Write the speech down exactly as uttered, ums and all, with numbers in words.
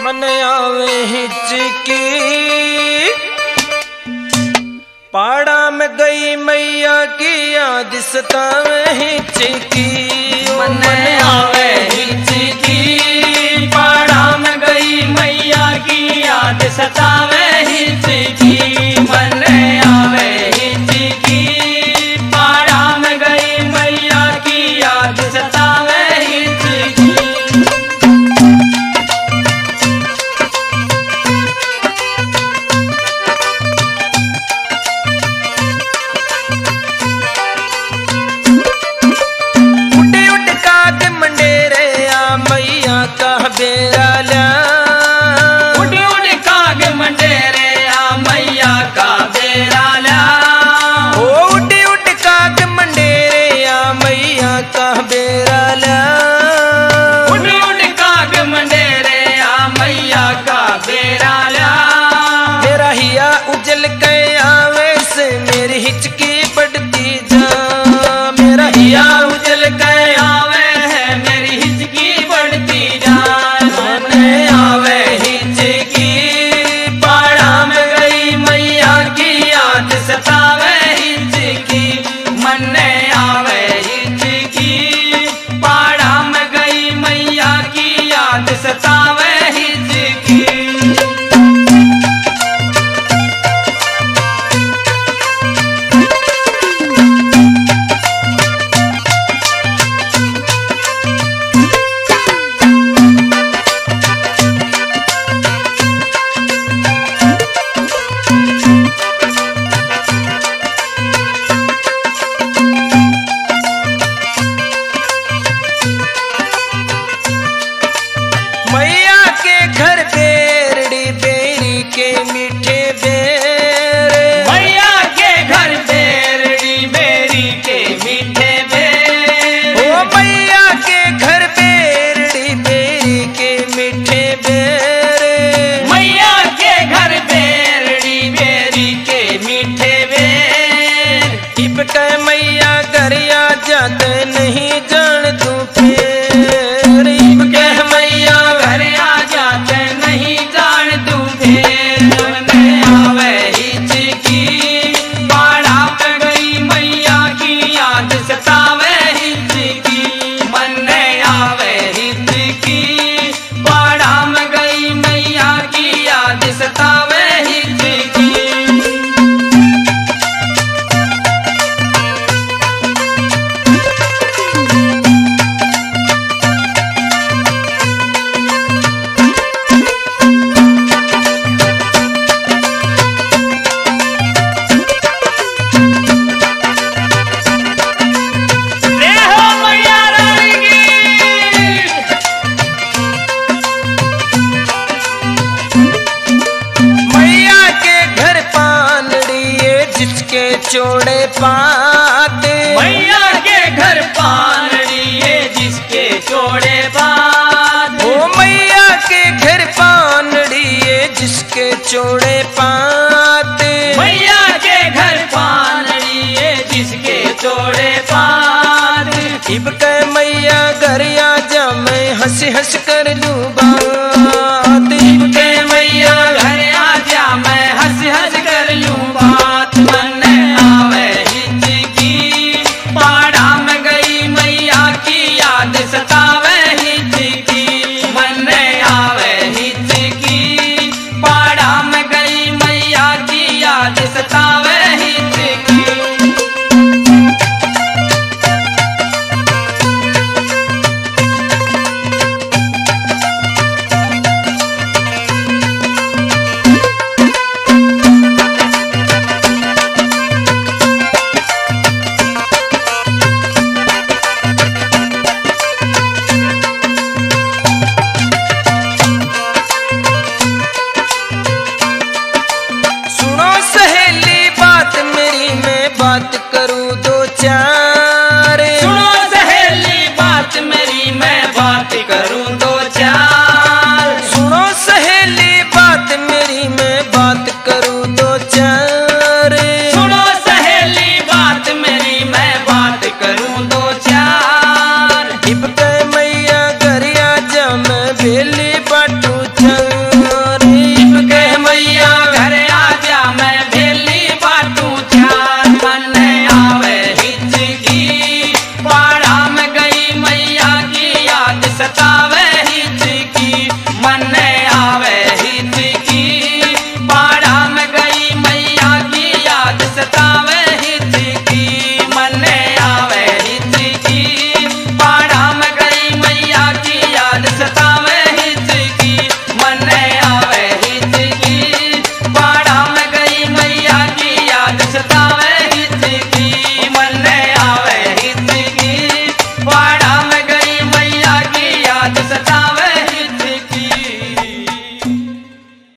मन आवे हिचकी पाड़ा में गई मैया की याद सतावे हिचकी। मन आवे हिचकी पाड़ा में गई मैया की याद सतावे हिचकी। मन आवे हिचकी पाड़ा में गई मैया की याद सतावे हिचकी। बेरा ल्या उड़ उड़ काग मंडेरे आ मैया का बेरा ल्या। ओ उड़ उड़ काग मंडेरे आ मैया का बेरा ल्या। उड़ उड़ काग मंडेरे आ मैया का बेरा ल्या। मेरा हिया उजल के आवे से मेरी हिचकी बढ़ती जा। मेरा हिया उजल के आवे है मेरी हिचकी बढ़ती जा। सतावे हिचकी मन आवे हिचकी पाड़ा में गई मैया की याद सतावे हिचकी। मैया गरिया जाते नहीं जान तू फेर। कह मैया गरिया जाते नहीं जान तू फेर। मन आवे हिचकी पाड़ा पे गई मैया की याद सतावे हिचकी। मन आवे हिचकी पाड़ा में गई मैया की याद सतावे हिचकी। चोड़े पात मैया के घर पानड़िए जिसके चोड़े पात। ओ मैया के घर पानड़िए जिसके चोड़े पात। मैया के घर पानड़िए जिसके चोड़े पात। इब के मैया गरिया जा मैं हंस हंस कर लूँ।